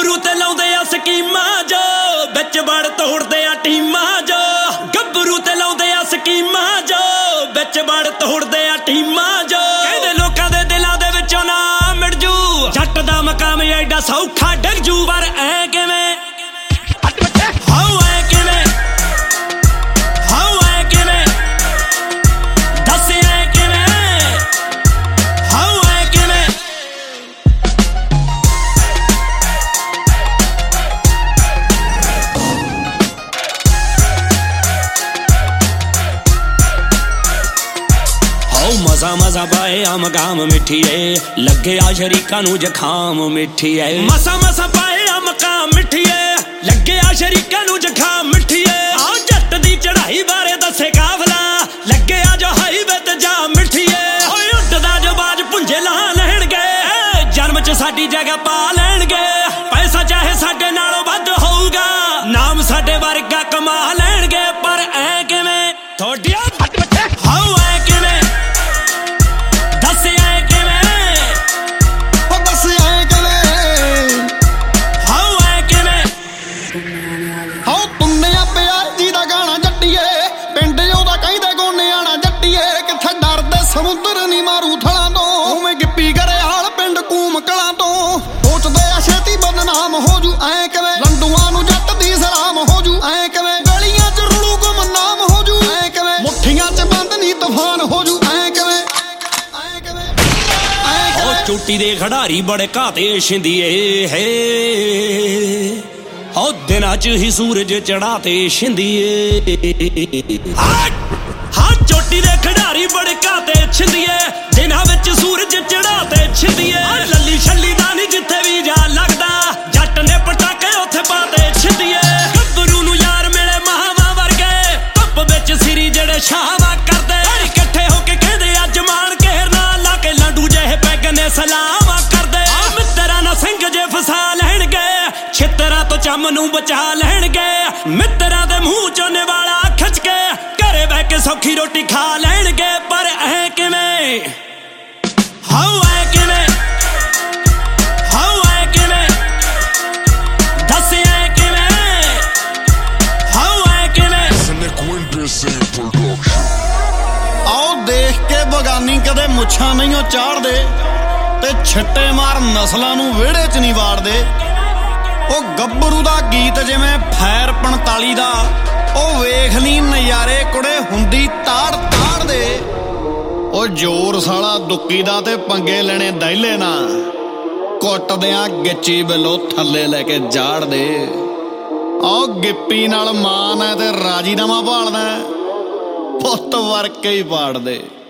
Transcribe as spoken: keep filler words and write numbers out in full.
ਗੱਭਰੂ ਤੇ ਲਾਉਂਦੇ ਆ ਸਕੀਮਾਂ ਜੋ ਵਿੱਚ ਵੜ ਤੋੜਦੇ ਆ ਟੀਮਾਂ ਜੋ ਗੱਭਰੂ ਤੇ ਲਾਉਂਦੇ ਆ ਸਕੀਮਾਂ ਜੋ ਵਿੱਚ ਵੜ ਤੋੜਦੇ ਆ ਟੀਮਾਂ ਜੋ ਕਹਿੰਦੇ ਲੋਕਾਂ ਦੇ ਦਿਲਾਂ ਦੇ ਵਿੱਚੋਂ ਨਾ ਮਿਟ ਜੂ ਜੱਟ ਦਾ ਮਕਾਮ ਐਡਾ ਸੌਖਾ ਡਿੱਗ ਜੂ ਪਰ ਐ ਕਿਵੇਂ ਹਾਉ ਐ ਕਿਵੇਂ ਹਾਉ ਐ ਕਿਵੇਂ ਦੱਸ ਐ ਕਿਵੇਂ ਹਾਉ ਐ ਕਿਵੇਂ ਮਜ਼ਾ ਮਜ਼ਾ ਪਾਏ ਆ ਮਕਾਮ ਮਿੱਠੀਏ ਲੱਗੇ ਆ ਸ਼ਰੀਕਾਂ ਨੂੰ ਜ਼ੁਕਾਮ ਮਿੱਠੀਏ ਮਸਾ ਮਸਾ ਪਾਏ ਆ ਮਕਾਮ ਮਿੱਠੀਏ ਲੱਗੇ ਆ ਸ਼ਰੀਕਾਂ ਨੂੰ ਜ਼ੁਕਾਮ ਮਿੱਠੀਏ ਆਹ ਜੱਟ ਦੀ ਚੜਾਈ ਬਾਰੇ ਦੱਸੇ ਕਾਫਲਾ ਲੱਗੇ ਆ ਜੋ ਹਾਈਵੇ ਤੇ ਜਾ ਮਿੱਠੀਏ ਓਏ ਉੱਡਦਾ ਜੋ ਬਾਜ ਪੁੰਜੇ ਲਾ ਲੈਣਗੇ ਜਨਮ ਚ ਸਾਡੀ ਜਗ੍ਹਾ ਪਾ ਲੈਣਗੇ ਪੈਸਾ ਚਾਹੇ ਸਾਡੇ ਨਾਲੋਂ ਵੱਧ ਹੋਊਗਾ ਨਾਮ ਸਾਡੇ ਵਰਗਾ ਕਮਾ ਲੈਣਗੇ ਪਰ ਐ ਕਿਵੇਂ ਥੋੜੀਆਂ ਹਾਉ ਐ ਕਿਵੇਂ ਸਮੁੰਦਰ ਨੀ ਮਾਰੂ ਥਲਾਂ ਤੋਂ ਉਵੇਂ ਗਿੱਪੀ ਗਰੇਵਾਲ ਪਿੰਡ ਕੂਮ ਕਲਾਂ ਤੋਂ ਸੋਚਦੇ ਆ ਛੇਤੀ ਬਦਨਾਮ ਹੋ ਜੂ ਐ ਕਿਵੇਂ ਲੰਡੂਆਂ ਨੂੰ ਜੱਟ ਦੀ ਸਲਾਮ ਹੋ ਜੂ ਐ ਕਿਵੇਂ ਗਲੀਆਂ ਚ ਰੁਲੂ ਗੁਮਨਾਮ ਹੋ ਜੂ ਐ ਕਿਵੇਂ ਮੁੱਠੀਆਂ ਚ ਬੰਦ ਨੀ ਤੂਫਾਨ ਹੋ ਜੂ ਐ ਕਿਵੇਂ ਐ ਕਿਵੇਂ ਓ ਚੋਟੀ ਦੇ ਖਿਡਾਰੀ ਬੜੇ ਘਾਤੇ ਛਿੰਦੀਏ ਹੈ ਓ ਦਿਨਾਂ ਚ ਹੀ ਸੂਰਜ ਚੜਾਤੇ ਛਿੰਦੀਏ ਹਾਂ ਚੋਟੀ ਦੇ ਖਿਡਾਰੀ ਬੜੇ ਘਾਤੇ ਛਿੰਦੀਏ ਦਿਨਾਂ ਵਿੱਚ ਸੂਰਜ ਚੜਾਤੇ ਛਿੰਦੀਏ ਲੱਲੀ ਛੱਲੀ ਦਾ ਨੀ ਜਿੱਥੇ ਵੀ ਜਾ ਲੱਗਦਾ ਜੱਟ ਨੇ ਪਟਾਕੇ ਉੱਥੇ ਪਾਤੇ ਛਿੰਦੀਏ ਗੱਭਰੂ ਨੂੰ ਯਾਰ ਮਿਲੇ ਮਹਾਵਾਂ ਵਰਗੇ ਧੁੱਪ ਵਿੱਚ ਸਿਰੀ ਜਿਹੜੇ ਛਾਵਾਂ ਕਰਦੇ ਇਕੱਠੇ ਹੋ ਕੇ ਕਹਿੰਦੇ ਅੱਜ ਮਾਣ ਘੇਰਨਾ ਲਾ ਕੇ ਲਾਂਡੂ ਜਿਹੇ ਪੈਗ ਨੇ ਸਲਾਮਾਂ ਕਰਦੇ ਮਿੱਤਰਾਂ ਨਾਲ ਸਿੰਘ ਜੇ ਫਸਾ ਲੈਣਗੇ ਛਿੱਤਰਾਂ ਤੋਂ ਚੰਮ ਨੂੰ ਬਚਾ ਲੈਣਗੇ ਮਿੱਤਰਾਂ ਦੇ ਮੂੰਹ ਚੋਂ ਨਿਵਾਲਾ ਖਿੱਚ ਕੇ ਘਰੇ ਬਹਿ ਕੇ ਸੌਖੀ ਰੋਟੀ ਖਾ ਲੈਣਗੇ ਪਰ ਐ ਕਿਵੇਂ ਹਾਉ ਐ ਕਿਵੇਂ ਹਾਉ ਐ ਕਿਵੇਂ ਦੱਸ ਐ ਕਿਵੇਂ ਹਾਉ ਐ ਕਿਵੇਂ ਆਓ ਦੇਖ ਕੇ ਬਗਾਨੀ ਕਦੇ ਮੁੱਛਾਂ ਨਹੀਂ ਉਹ ਚਾੜਦੇ ਤੇ ਛਿੱਟੇ ਮਾਰ ਨਸਲਾਂ ਨੂੰ ਵਿਹੜੇ ਚ ਨਹੀਂ ਵਾੜਦੇ ਉਹ ਗੱਭਰੂ ਦਾ ਗੀਤ ਜਿਵੇਂ ਫੈਰ ਪੰਤਾਲੀ ਦਾ ਉਹ ਵੇਖ ਲਈ ਨਜ਼ਾਰੇ ਕੁੜੇ ਹੁੰਦੀ ਤਾੜ ਤਾੜ ਦੇ ਉਹ ਜ਼ੋਰ ਸਾਲਾ ਦੁੱਕੀ ਦਾ ਤੇ ਪੰਗੇ ਲੈਣੇ ਦਹਿਲੇ ਨਾ ਕੁੱਟਦਿਆਂ ਗਿੱਚੀ ਬਿੱਲੋ ਥੱਲੇ ਲੈ ਕੇ ਜਾੜ ਦੇ ਆਹ ਗਿੱਪੀ ਨਾਲ ਮਾਨ ਹੈ ਤੇ ਰਾਜੀਨਾਮਾ ਭਾਲਦਾ ਪੁੱਤ ਵਰਕੇ ਹੀ ਪਾੜ ਦੇ।